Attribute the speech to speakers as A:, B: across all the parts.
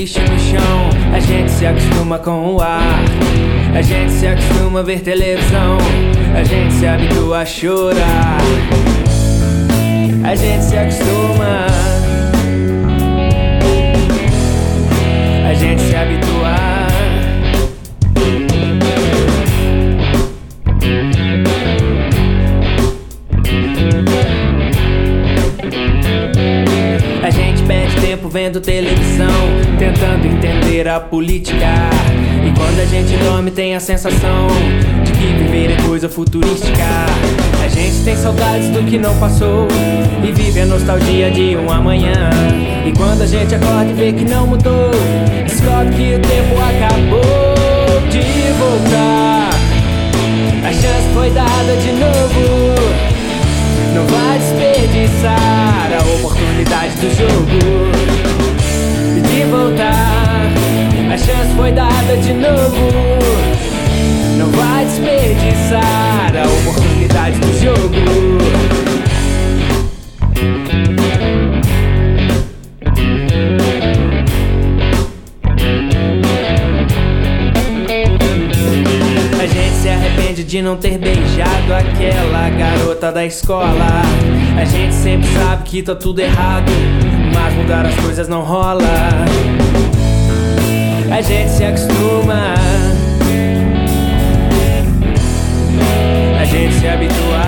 A: lixo no chão. A gente se acostuma com o ar, a gente se acostuma a ver televisão, a gente se habitua a chorar, a gente se acostuma, a gente se habitua. A gente perde tempo vendo televisão, tentando entender a política. E quando a gente dorme tem a sensação de que viver é coisa futurística. A gente tem saudades do que não passou e vive a nostalgia de um amanhã. E quando a gente acorda e vê que não mudou, descobre que o tempo acabou de voltar. A chance foi dada de novo, não vai desperdiçar a oportunidade do jogo de voltar. A chance foi dada de novo, não vai desperdiçar a oportunidade do jogo. A gente se arrepende de não ter beijado aquela garota da escola. A gente sempre sabe que tá tudo errado, mas mudar as coisas não rola. A gente se acostuma, a gente se habitua.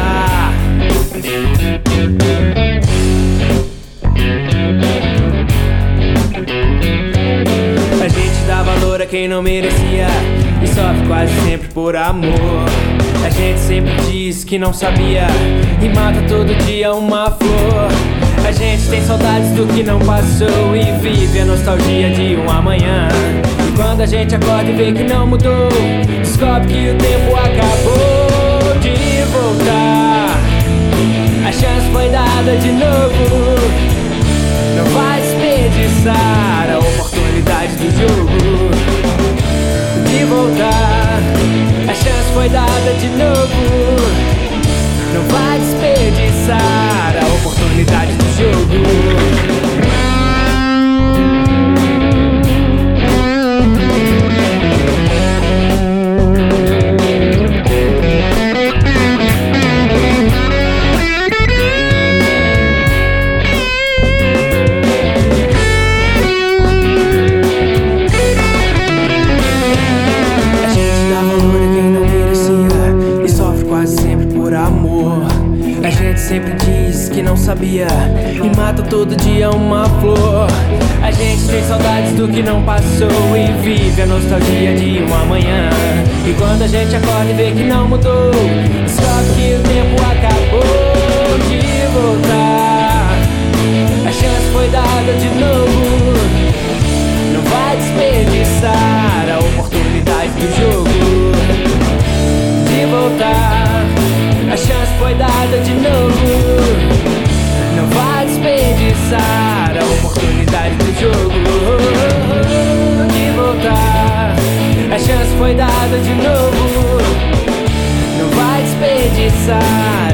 A: A gente dá valor a quem não merecia e sofre quase sempre por amor. A gente sempre diz que não sabia e mata todo dia uma flor. A gente tem saudades do que não passou e vive a nostalgia de um amanhã. E quando a gente acorda e vê que não mudou, descobre que o tempo acabou de voltar. A chance foi dada de novo, não vai desperdiçar a oportunidade do jogo de voltar. A chance foi dada de novo, não vai desperdiçar a oportunidade do jogo. A gente sempre diz que não sabia e mata todo dia uma flor. A gente tem saudades do que não passou e vive a nostalgia de um amanhã. E quando a gente acorda e vê que não mudou, descobre que o tempo acabou de voltar. A chance foi dada de novo, não vai desperdiçar a oportunidade do jogo de voltar. A chance foi dada de novo, não vai desperdiçar a oportunidade do jogo de voltar. A chance foi dada de novo, não vai desperdiçar